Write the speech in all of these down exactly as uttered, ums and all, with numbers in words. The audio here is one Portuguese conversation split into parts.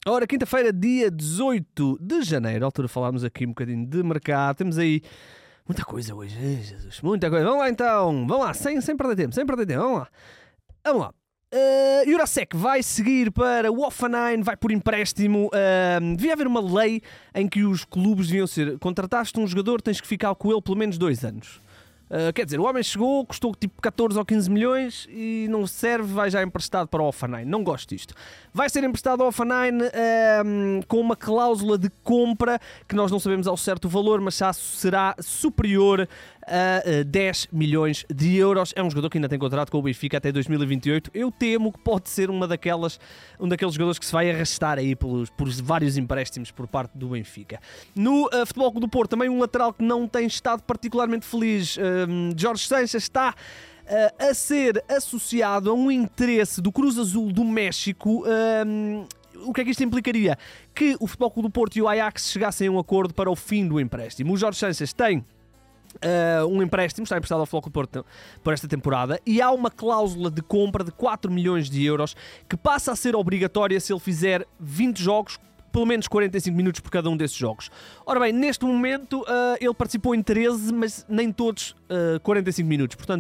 Ora, quinta-feira, dia dezoito de janeiro, à altura falámos aqui um bocadinho de mercado, temos aí muita coisa hoje, Ai, Jesus, muita coisa. Vamos lá então, vamos lá, sem, sem perder tempo, sem perder tempo, vamos lá. Vamos lá. Uh, Jurasek vai seguir para o Hoffenheim, vai por empréstimo. Uh, devia haver uma lei em que os clubes deviam ser: contrataste um jogador, tens que ficar com ele pelo menos dois anos. Uh, quer dizer, o homem chegou, custou tipo catorze ou quinze milhões e não serve, vai já emprestado para o Hoffenheim. Não gosto disto. Vai ser emprestado ao Hoffenheim uh, com uma cláusula de compra que nós não sabemos ao certo o valor, mas já será superior a uh, dez milhões de euros. É um jogador que ainda tem contrato com o Benfica até dois mil e vinte e oito. Eu temo que pode ser uma daquelas, um daqueles jogadores que se vai arrastar aí pelos, por vários empréstimos por parte do Benfica. No uh, Futebol Clube do Porto, também um lateral que não tem estado particularmente feliz. Uh, Jorge Sanches está uh, a ser associado a um interesse do Cruz Azul do México. Uh, o que é que isto implicaria? Que o Futebol Clube do Porto e o Ajax chegassem a um acordo para o fim do empréstimo. O Jorge Sanches tem Uh, um empréstimo, está emprestado ao Futebol Clube do Porto por esta temporada e há uma cláusula de compra de quatro milhões de euros que passa a ser obrigatória se ele fizer vinte jogos, pelo menos quarenta e cinco minutos por cada um desses jogos. Ora bem, neste momento uh, ele participou em treze, mas nem todos uh, quarenta e cinco minutos. Portanto,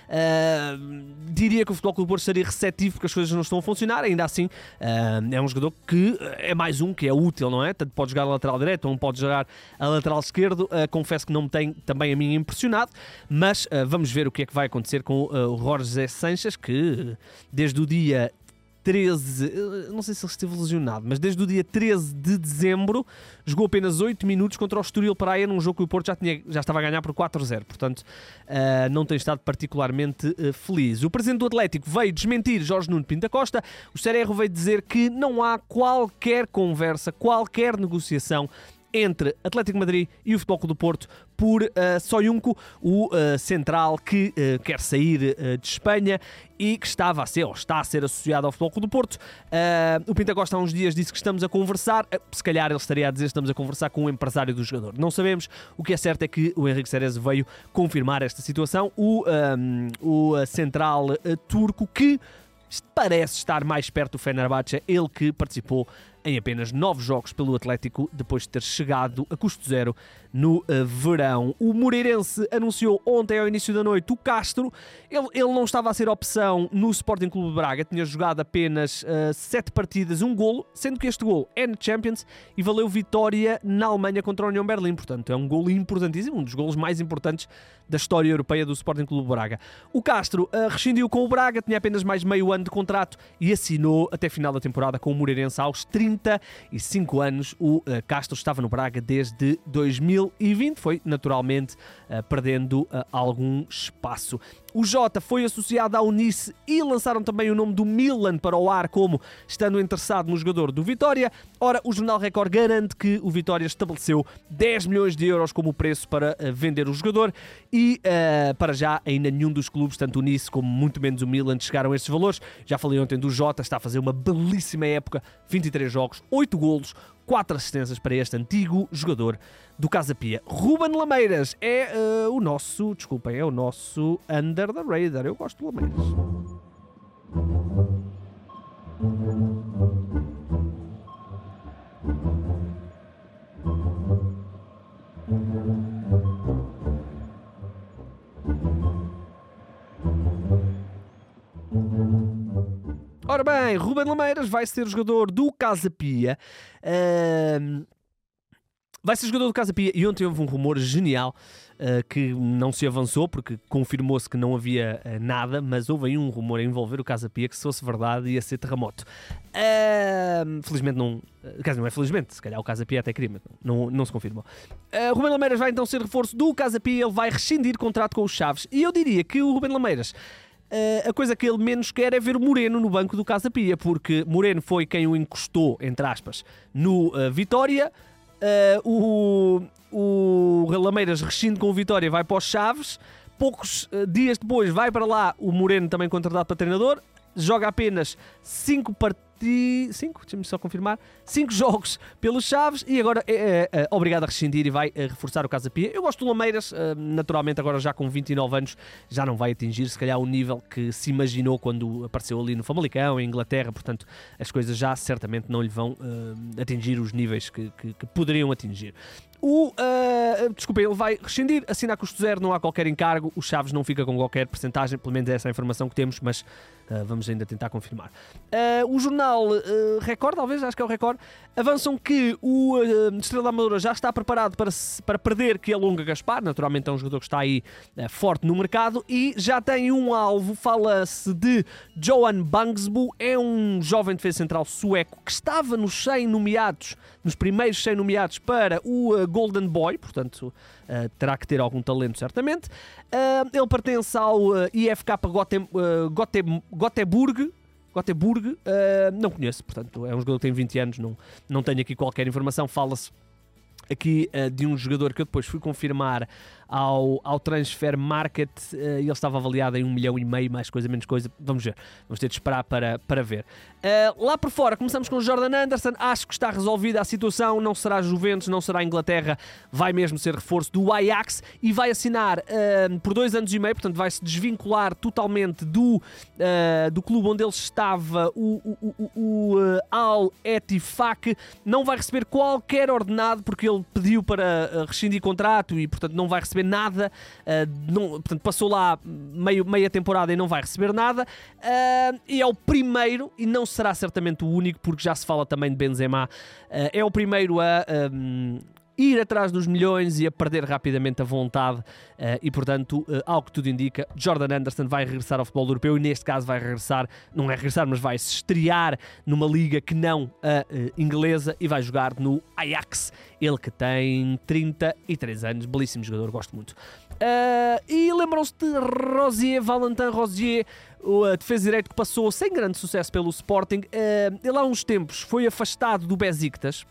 uh, diria que o Futebol Clube do Porto estaria receptivo porque as coisas não estão a funcionar. Ainda assim, uh, é um jogador que é mais um, que é útil, não é? Tanto pode jogar a lateral direito ou pode jogar a lateral esquerdo. Uh, confesso que não me tem também a mim impressionado, mas uh, vamos ver o que é que vai acontecer com uh, o Jorge Sanches, que desde o dia treze, não sei se ele esteve lesionado, mas desde o dia treze de dezembro jogou apenas oito minutos contra o Estoril Praia num jogo que o Porto já, tinha, já estava a ganhar por quatro a zero, portanto uh, não tem estado particularmente uh, feliz. O presidente do Atlético veio desmentir Jorge Nuno Pinto da Costa. O Cerejo veio dizer que não há qualquer conversa, qualquer negociação entre Atlético de Madrid e o Futebol Clube do Porto por uh, Soyuncu, o uh, central que uh, quer sair uh, de Espanha e que estava a ser, ou está a ser associado ao Futebol Clube do Porto. Uh, o Pinto Costa há uns dias disse que estamos a conversar, uh, se calhar ele estaria a dizer que estamos a conversar com o empresário do jogador. Não sabemos. O que é certo é que o Henrique Cerezo veio confirmar esta situação. O, um, o central uh, turco que parece estar mais perto do Fenerbahçe, ele que participou em apenas nove jogos pelo Atlético depois de ter chegado a custo zero no uh, verão. O Moreirense anunciou ontem ao início da noite o Castro. Ele, ele não estava a ser opção no Sporting Clube de Braga, tinha jogado apenas uh, sete partidas, um golo, sendo que este golo é na Champions e valeu vitória na Alemanha contra a União Berlim. Portanto, é um golo importantíssimo, um dos golos mais importantes da história europeia do Sporting Clube de Braga. O Castro uh, rescindiu com o Braga, tinha apenas mais meio ano de contrato e assinou até final da temporada com o Moreirense aos trinta e cinco anos. O uh, Castro estava no Braga desde dois mil e vinte, foi naturalmente uh, perdendo uh, algum espaço. O Jota foi associado ao Nice e lançaram também o nome do Milan para o ar como estando interessado no jogador do Vitória. Ora, o Jornal Record garante que o Vitória estabeleceu dez milhões de euros como preço para uh, vender o jogador e uh, para já ainda nenhum dos clubes, tanto o Nice como muito menos o Milan, chegaram a estes valores. Já falei ontem do Jota, está a fazer uma belíssima época, vinte e três jogos, oito golos, quatro assistências para este antigo jogador do Casa Pia. Ruben Lameiras é uh, o nosso, desculpem, é o nosso under the radar. Eu gosto de Lameiras. Ora bem, Ruben Lameiras vai ser jogador do Casa Pia. Uh, vai ser jogador do Casa Pia e ontem houve um rumor genial uh, que não se avançou porque confirmou-se que não havia uh, nada, mas houve aí um rumor a envolver o Casa Pia que, se fosse verdade, ia ser terremoto. Uh, felizmente não... Uh, caso não é felizmente, se calhar o Casa Pia até queria, mas não, não, não se confirmou. Uh, Ruben Lameiras vai então ser reforço do Casa Pia, ele vai rescindir contrato com os Chaves e eu diria que o Ruben Lameiras... Uh, a coisa que ele menos quer é ver o Moreno no banco do Casa Pia, porque Moreno foi quem o encostou, entre aspas, no uh, Vitória. Uh, o, o Lameiras rescinde com o Vitória, vai para os Chaves. Poucos uh, dias depois vai para lá o Moreno, também contratado para treinador. Joga apenas cinco partidas. e cinco, deixa-me só confirmar, cinco jogos pelos Chaves e agora é, é, é obrigado a rescindir e vai é, reforçar o Casa Pia. Eu gosto do Lameiras, é, naturalmente agora já com vinte e nove anos já não vai atingir se calhar o nível que se imaginou quando apareceu ali no Famalicão, em Inglaterra, portanto as coisas já certamente não lhe vão é, atingir os níveis que, que, que poderiam atingir. O, uh, desculpa, ele vai rescindir, assinar custo zero, não há qualquer encargo, o Chaves não fica com qualquer percentagem, pelo menos é essa a informação que temos, mas uh, vamos ainda tentar confirmar. Uh, o jornal uh, Record, talvez, acho que é o Record, avançam que o uh, Estrela da Amadora já está preparado para, para perder que é Lunga Gaspar, naturalmente é um jogador que está aí uh, forte no mercado, e já tem um alvo, fala-se de Johan Bangsbo, é um jovem defesa central sueco que estava nos cem nomeados, nos primeiros cem nomeados para o uh, Golden Boy, portanto uh, terá que ter algum talento certamente. Uh, ele pertence ao uh, I F K Gotem, uh, Gotem, Göteborg, Göteborg, uh, não conheço, portanto é um jogador que tem vinte anos, não, não tenho aqui qualquer informação, fala-se aqui uh, de um jogador que eu depois fui confirmar ao, ao Transfer Market uh, e ele estava avaliado em um milhão e meio, mais coisa, menos coisa, vamos ver, vamos ter de esperar para, para ver. Uh, lá por fora, começamos com o Jordan Anderson, acho que está resolvida a situação, não será Juventus, não será Inglaterra, vai mesmo ser reforço do Ajax e vai assinar uh, por dois anos e meio, portanto vai-se desvincular totalmente do, uh, do clube onde ele estava, o, o, o, o uh, Al-Ettifaq, não vai receber qualquer ordenado porque ele pediu para uh, rescindir contrato e portanto não vai receber nada, uh, não, portanto passou lá meio, meia temporada e não vai receber nada, uh, e é o primeiro, e não será certamente o único, porque já se fala também de Benzema, uh, é o primeiro a um, ir atrás dos milhões e a perder rapidamente a vontade, uh, e portanto, uh, ao que tudo indica, Jordan Anderson vai regressar ao futebol europeu, e neste caso vai regressar, não é regressar, mas vai se estrear numa liga que não a uh, inglesa, e vai jogar no Ajax, ele que tem trinta e três anos, belíssimo jogador, gosto muito. Uh, e lembram-se de Rosier, Valentin Rosier, o uh, defesa direito que passou sem grande sucesso pelo Sporting. Uh, ele há uns tempos foi afastado do Besiktas.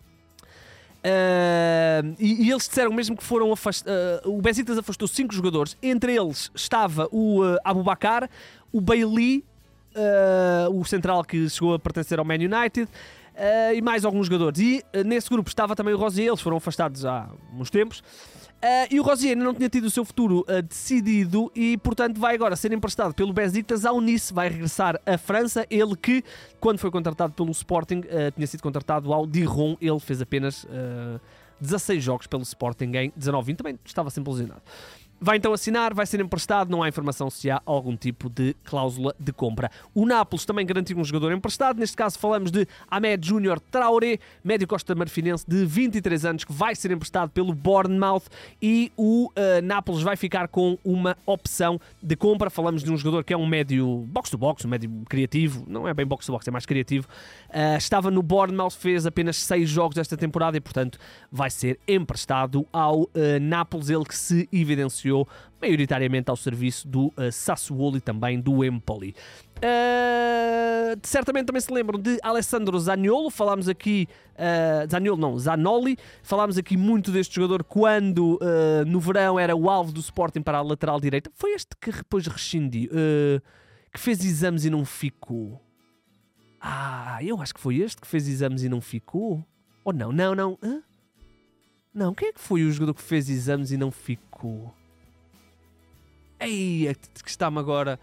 Uh, e, e eles disseram mesmo que foram afastados. Uh, o Besiktas afastou cinco jogadores, entre eles estava o uh, Aboubakar, o Bailey, uh, o central que chegou a pertencer ao Man United, uh, e mais alguns jogadores. E uh, nesse grupo estava também o Rosier, eles foram afastados há uns tempos. Uh, e o Rosier ainda não tinha tido o seu futuro uh, decidido e, portanto, vai agora ser emprestado pelo Besiktas ao Nice, vai regressar à França. Ele que, quando foi contratado pelo Sporting, uh, tinha sido contratado ao Dijon. Ele fez apenas uh, dezasseis jogos pelo Sporting em dezanove vinte, também estava sempre lesionado. Vai então assinar, vai ser emprestado, não há informação se há algum tipo de cláusula de compra. O Nápoles também garantiu um jogador emprestado, neste caso falamos de Ahmed Júnior Traoré, médio costa-marfinense de vinte e três anos, que vai ser emprestado pelo Bournemouth, e o uh, Nápoles vai ficar com uma opção de compra. Falamos de um jogador que é um médio box-to-box, um médio criativo, não é bem box-to-box, é mais criativo. Uh, estava no Bournemouth, fez apenas seis jogos esta temporada e, portanto, vai ser emprestado ao uh, Nápoles, ele que se evidenciou maioritariamente ao serviço do uh, Sassuolo e também do Empoli. Uh, certamente também se lembram de Alessandro Zaniolo, falámos aqui, uh, Zaniolo não, Zanoli, falámos aqui muito deste jogador quando uh, no verão era o alvo do Sporting para a lateral direita. Foi este que depois rescindiu, uh, que fez exames e não ficou. Ah, eu acho que foi este que fez exames e não ficou. Ou não, não, não. Hã? Não, quem é que foi o jogador que fez exames e não ficou? Ei, é que está-me agora.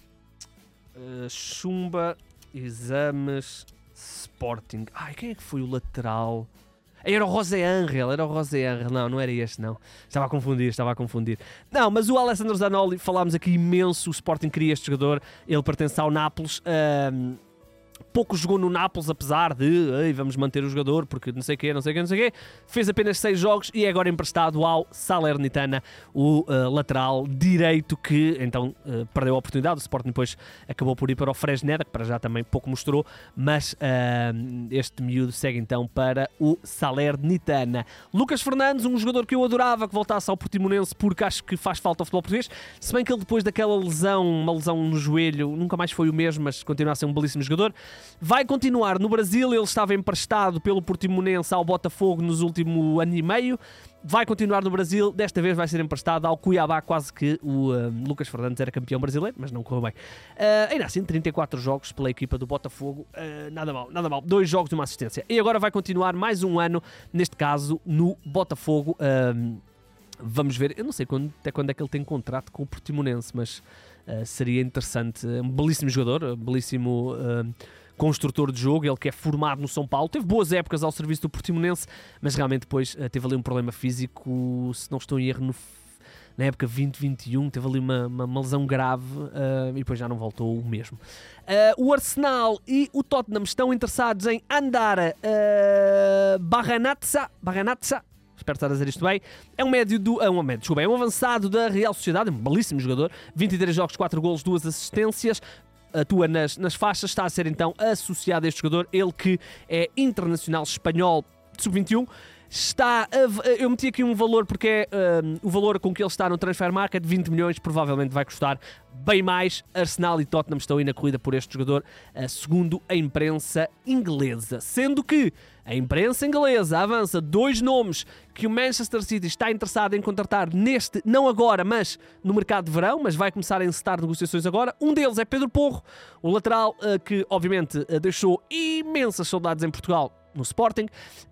Uh, Chumba, exames, Sporting. Ai, quem é que foi o lateral? Era o José Ángel, era o José Ángel. Não, não era este, não. Estava a confundir, estava a confundir. Não, mas o Alessandro Zanoli, falámos aqui imenso. O Sporting queria este jogador. Ele pertence ao Nápoles. Uh, pouco jogou no Nápoles, apesar de ei, vamos manter o jogador porque não sei o quê, não sei o quê, não sei o quê. Fez apenas seis jogos e é agora emprestado ao Salernitana, o uh, lateral direito que então uh, perdeu a oportunidade. O Sporting depois acabou por ir para o Fresneda, que para já também pouco mostrou, mas uh, este miúdo segue então para o Salernitana. Lucas Fernandes, um jogador que eu adorava que voltasse ao Portimonense porque acho que faz falta ao futebol português, se bem que ele depois daquela lesão, uma lesão no joelho, nunca mais foi o mesmo, mas continua a ser um belíssimo jogador. Vai continuar no Brasil, ele estava emprestado pelo Portimonense ao Botafogo nos últimos ano e meio. vai continuar no Brasil, desta vez vai ser emprestado ao Cuiabá, quase que o uh, Lucas Fernandes era campeão brasileiro, mas não correu bem. Uh, ainda assim, trinta e quatro jogos pela equipa do Botafogo, uh, nada mal, nada mal, dois jogos e uma assistência. E agora vai continuar mais um ano, neste caso, no Botafogo. Uh, vamos ver, eu não sei quando, até quando é que ele tem contrato com o Portimonense, mas uh, seria interessante. Um belíssimo jogador, um belíssimo... Uh, construtor de jogo, ele que é formado no São Paulo, teve boas épocas ao serviço do Portimonense, mas realmente depois uh, teve ali um problema físico, se não estou em erro, no, na época vinte vinte e um, teve ali uma, uma, uma lesão grave uh, e depois já não voltou o mesmo. Uh, o Arsenal e o Tottenham estão interessados em Andara uh, Barranatsa, Barranatsa, espero estar a dizer isto bem, é um médio do, é um médio, desculpa, é um avançado da Real Sociedade, um belíssimo jogador, vinte e três jogos, quatro golos, duas assistências, atua nas, nas faixas, está a ser então associado a este jogador, ele que é internacional espanhol de sub vinte e um, está a, eu meti aqui um valor porque é um, o valor com que ele está no Transfer Market, vinte milhões, provavelmente vai custar bem mais. Arsenal e Tottenham estão aí na corrida por este jogador, uh, segundo a imprensa inglesa, sendo que a imprensa inglesa avança dois nomes que o Manchester City está interessado em contratar neste, não agora, mas no mercado de verão, mas vai começar a encetar negociações agora. Um deles é Pedro Porro, o lateral uh, que obviamente uh, deixou imensas saudades em Portugal no Sporting.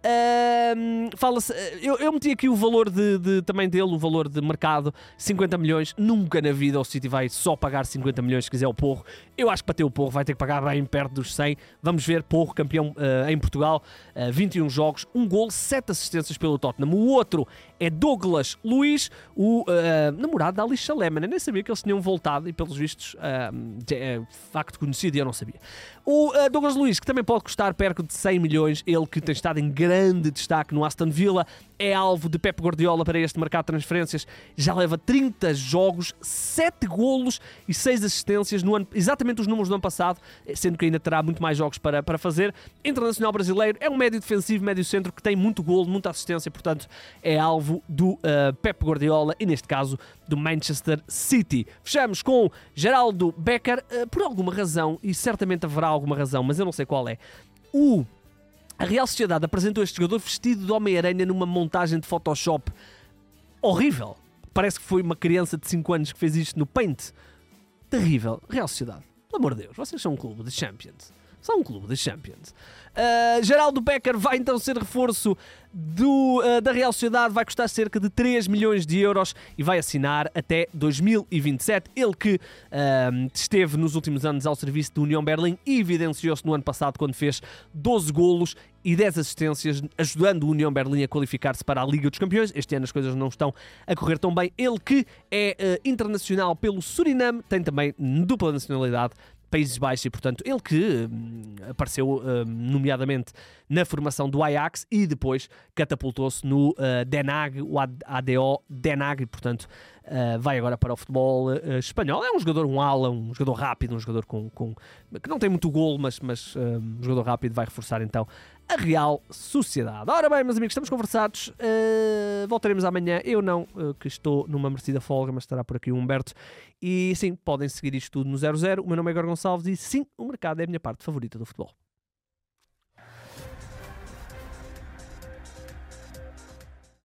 Uh, fala-se, eu, eu meti aqui o valor de, de, também dele, o valor de mercado, cinquenta milhões. Nunca na vida o City vai só pagar cinquenta milhões se quiser o Porro. Eu acho que para ter o Porro vai ter que pagar bem perto dos cem. Vamos ver, Porro, campeão uh, em Portugal, uh, vinte e um jogos, um gol, sete assistências pelo Tottenham. O outro é Douglas Luiz, o uh, namorado da Alicia Lehmann. Eu nem sabia que eles tinham voltado e pelos vistos uh, é facto conhecido e eu não sabia. O uh, Douglas Luiz, que também pode custar perto de cem milhões, ele que tem estado em grande destaque no Aston Villa, é alvo de Pep Guardiola para este mercado de transferências, já leva trinta jogos, sete golos e seis assistências no ano, exatamente os números do ano passado, sendo que ainda terá muito mais jogos para, para fazer. Internacional brasileiro, é um médio defensivo, médio centro que tem muito golo, muita assistência, portanto é alvo do uh, Pep Guardiola e neste caso do Manchester City. Fechamos com Geraldo Becker, uh, por alguma razão, e certamente haverá alguma razão, mas eu não sei qual é, o a Real Sociedade apresentou este jogador vestido de Homem-Aranha numa montagem de Photoshop horrível. Parece que foi uma criança de cinco anos que fez isto no Paint. Terrível. Real Sociedade, pelo amor de Deus, vocês são um clube de Champions. São um clube de Champions. Uh, Geraldo Becker vai então ser reforço do, uh, da Real Sociedade, vai custar cerca de três milhões de euros e vai assinar até dois mil e vinte e sete. Ele que uh, esteve nos últimos anos ao serviço do União Berlim e evidenciou-se no ano passado quando fez doze golos e dez assistências, ajudando o União Berlim a qualificar-se para a Liga dos Campeões. Este ano as coisas não estão a correr tão bem. Ele que é uh, internacional pelo Suriname, tem também dupla nacionalidade, Países Baixos, e portanto ele que hum, apareceu hum, nomeadamente na formação do Ajax e depois catapultou-se no uh, Den Haag, o A D O Den Haag, e portanto uh, vai agora para o futebol uh, espanhol. É um jogador, um ala, um jogador rápido, um jogador com, com que não tem muito golo, mas, mas um, um jogador rápido, vai reforçar então a Real Sociedade. Ora bem, meus amigos, estamos conversados, uh, voltaremos amanhã. Eu não, uh, que estou numa merecida folga, mas estará por aqui o Humberto. E sim, podem seguir isto tudo no zero zero. O meu nome é Igor Gonçalves e sim, o mercado é a minha parte favorita do futebol.